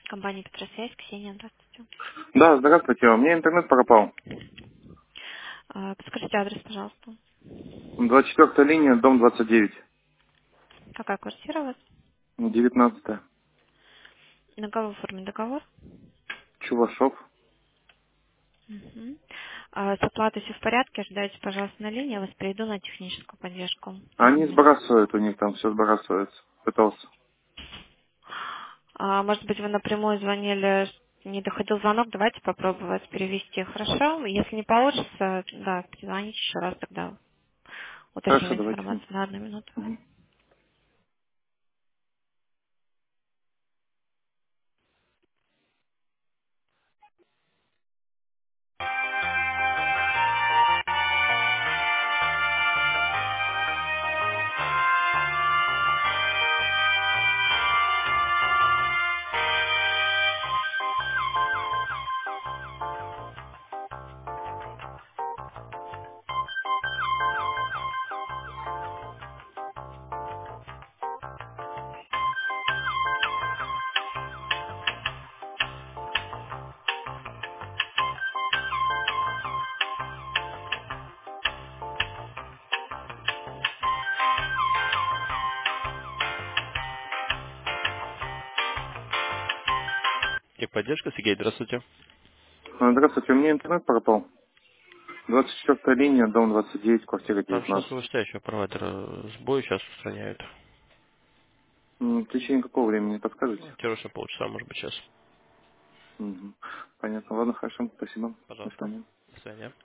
Компания Петросвязь, Ксения, здравствуйте. Да, здравствуйте. У меня интернет пропал. Подскажите адрес, пожалуйста. 24-я линия, дом 29. Какая квартира у вас? 19-я. На кого оформлен договор? Чувашов. Мгм. С оплатой все в порядке, ожидайте, пожалуйста, на линии, я вас перейду на техническую поддержку. Они 1 минуту. сбрасывают, у них там все сбрасывается. Пытался. Может быть, вы напрямую звонили, не доходил звонок, давайте попробовать перевести, хорошо? Если не получится, да, перезвоните еще раз, тогда уточним Хорошо, давайте. информацию на 1 минуту. Мгм. И поддержка, Сергей, здравствуйте. Здравствуйте, у меня интернет пропал. 24-я линия, дом 29, квартира Там сейчас 19. у вышестоящего провайдера сбой сейчас устраняют. В течение какого времени, не подскажете? Терроша полчаса, может быть, сейчас. Мгм. Понятно. Ладно, хорошо. Спасибо. До Пожалуйста. свидания. До свидания.